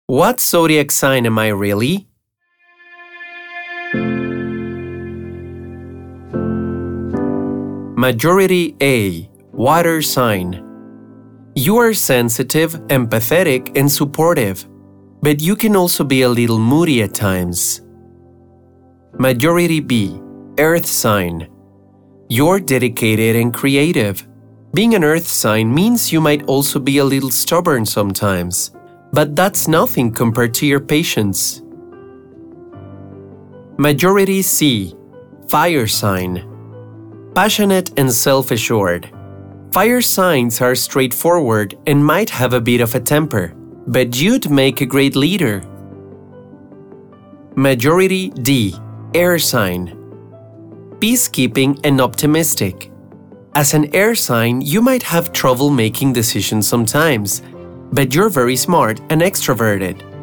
What zodiac sign am I really? Majority A. Water sign. You are sensitive, empathetic, and supportive, but you can also be a little moody at times. Majority B. Earth sign. You're dedicated and creative. Being an earth sign means you might also be a little stubborn sometimes, but that's nothing compared to your patience. Majority C. Fire sign. Passionate and self-assured. Fire signs are straightforward and might have a bit of a temper, but you'd make a great leader. Majority D. Air sign. Peacekeeping and optimistic. As an air sign, you might have trouble making decisions sometimes, but you're very smart and extroverted.